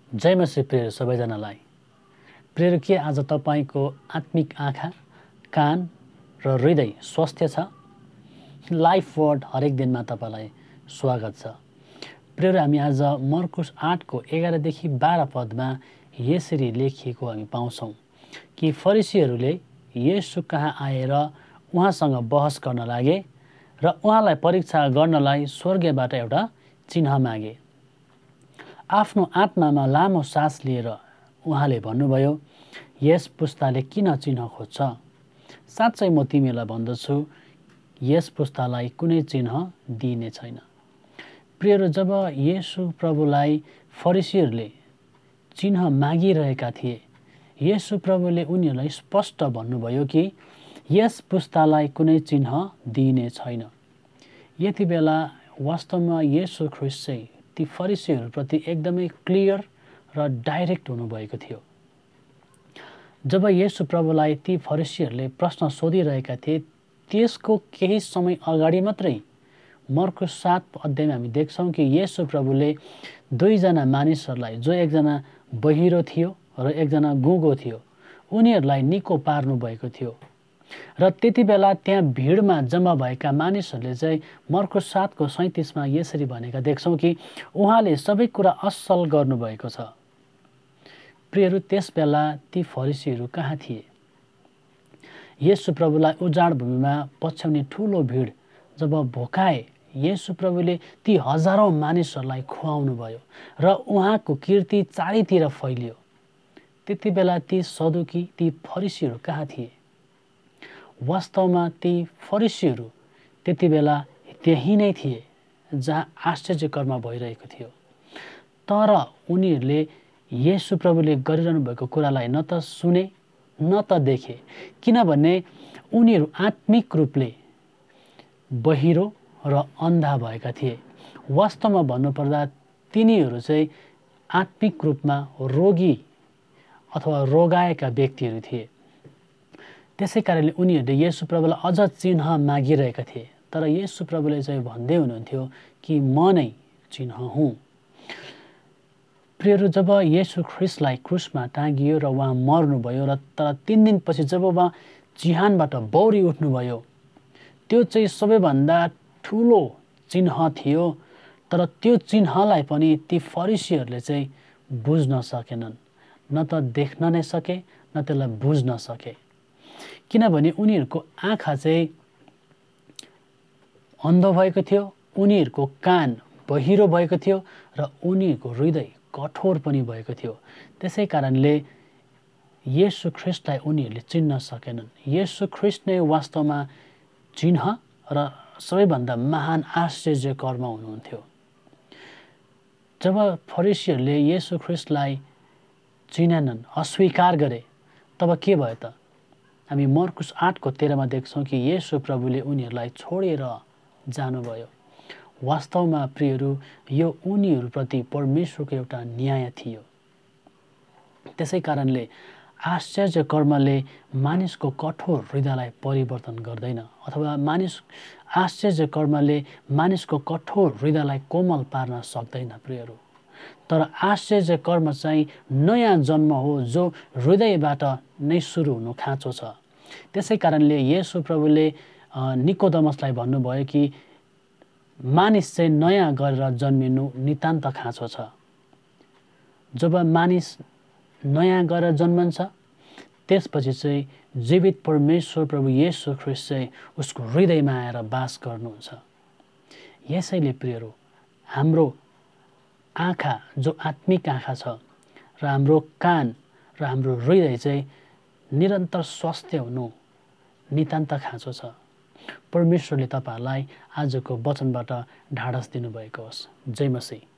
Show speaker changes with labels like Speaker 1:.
Speaker 1: जय मसी प्रिय सबैजनालाई। प्रिय के आज तपाईको आत्मिक आँखा, कान र हृदय स्वस्थ छ? लाइफ वर्ड हरेक दिनमा तपाईलाई स्वागत छ। प्रिय हामी आज मर्कुस 8 को 11 देखि 12 पदमा यसरी लेखिएको हामी पाउँछौं कि फरिसीहरूले येशू कहाँ आएर उहाँसँग बहस गर्न लागे र उहाँलाई परीक्षा गर्नलाई स्वर्गबाट एउटा चिन्ह मागे। आफ्नो आत्मामा लामो सास लिएर उहाँले भन्नुभयो, यस पुस्ताले किन चिन्ह खोज्छ? साँच्चै म तिमीलाई भन्दछु, यस पुस्तालाई कुनै चिन्ह दिइने छैन। प्रियहरू, जब येशू प्रभुलाई फरिसीहरूले चिन्ह मागिरहेका थिए, येशू प्रभुले उनीहरूलाई स्पष्ट भन्नुभयो कि यस पुस्तालाई कुनै चिन्ह दिइने छैन। यति बेला वास्तवमा येशू ख्रीष्ट चाहिँ ती फरिसीहरूप्रति एकदमै क्लियर र डाइरेक्ट हुनुभएको थियो। जब येशू प्रभुलाई ती फरिसीहरूले प्रश्न सोधिरहेका थिए, त्यसको केही समय अगाडि मात्रै मर्कुस 7 अध्यायमा हामी देख्छौँ कि येशू प्रभुले दुईजना मानिसहरूलाई, जो एकजना बहिरो थियो र एकजना गुँगो थियो, उनीहरूलाई निको पार्नु भएको थियो। र त्यति बेला त्यहाँ भिडमा जम्मा भएका मानिसहरूले चाहिँ मर्कुस 7 को 37 मा यसरी भनेका देख्छौँ कि उहाँले सबै कुरा असल गर्नुभएको छ। प्रियहरू, त्यस बेला ती फरिसीहरू कहाँ थिए? येशू प्रभुलाई उजाड भूमिमा पछ्याउने ठुलो भिड जब भोकाए, येशू प्रभुले ती हजारौं मानिसहरूलाई खुवाउनु भयो र उहाँको कीर्ति चारैतिर फैलियो। त्यति बेला ती सदुकी, ती फरिसीहरू कहाँ थिए? वास्तवमा ती फरिसीहरू त्यति बेला त्यही नै थिए जहाँ आश्चर्य कर्म भइरहेको थियो। तर उनीहरूले येशू प्रभुले गरिरहनु भएको कुरालाई न त सुने न त देखे, किनभने उनीहरू आत्मिक रूपले बहिरो र अन्धा भएका थिए। वास्तवमा भन्नुपर्दा तिनीहरू चाहिँ आत्मिक रूपमा रोगी अथवा रोगाएका व्यक्तिहरू थिए। त्यसै कारणले उनीहरूले येशू प्रभुलाई अझ चिन्ह मागिरहेका थिए। तर येशू प्रभुले चाहिँ भन्दै हुनुहुन्थ्यो कि म नै चिन्ह हुँ। प्रियहरू, जब येशू ख्रीष्टलाई क्रुसमा टाँगियो र उहाँ मर्नुभयो र तर 3 दिनपछि जब उहाँ चिहानबाट बौरी उठ्नुभयो, त्यो चाहिँ सबैभन्दा ठुलो चिन्ह थियो। तर त्यो चिन्हलाई पनि ती फरिसीहरूले चाहिँ बुझ्न सकेनन्। न त देख्न नै सके, न त्यसलाई बुझ्न सके, किनभने उनीहरूको आँखा चाहिँ अन्धो भएको थियो, उनीहरूको कान बहिरो भएको थियो र उनीहरूको हृदय कठोर पनि भएको थियो। त्यसै कारणले येशू ख्रीष्टलाई उनीहरूले चिन्न सकेनन्। येशू ख्रीष्ट नै वास्तवमा चिन्ह र सबैभन्दा महान आश्चर्य कर्म हुनुहुन्थ्यो। जब फरिसीहरूले येशू ख्रीष्टलाई चिनेनन्, अस्वीकार गरे, तब के भयो त? हामी मर्कुस 8 को 13 मा देख्छौँ कि येशू प्रभुले उनीहरूलाई छोडेर जानुभयो। वास्तवमा प्रियहरू, यो उनीहरूप्रति परमेश्वरको एउटा न्याय थियो। त्यसै कारणले आश्चर्य कर्मले मानिसको कठोर हृदयलाई परिवर्तन गर्दैन, अथवा आश्चर्य कर्मले मानिसको कठोर हृदयलाई कोमल पार्न सक्दैन प्रियहरू। तर आश्चर्य कर्म चाहिँ नयाँ जन्म हो, जो हृदयबाट नै सुरु हुनु खाँचो छ। त्यसै कारणले येशू प्रभुले निकोदेमसलाई भन्नुभयो कि मानिस चाहिँ नयाँ गरेर जन्मिनु नितान्त खाँचो छ। जब मानिस नयाँ गरेर जन्मन्छ, त्यसपछि चाहिँ जीवित परमेश्वर प्रभु येशू ख्रीष्ट चाहिँ उसको हृदयमा आएर बास गर्नुहुन्छ। यसैले प्रियहरू, हाम्रो आँखा जो आत्मिक आँखा छ र हाम्रो कान र हाम्रो हृदय चाहिँ निरन्तर स्वास्थ्य हुनु नितान्त खाँचो छ। परमेश्वरले तपाईहरूलाई आजको वचनबाट ढाडस दिनुभएको होस्। जय मसीह।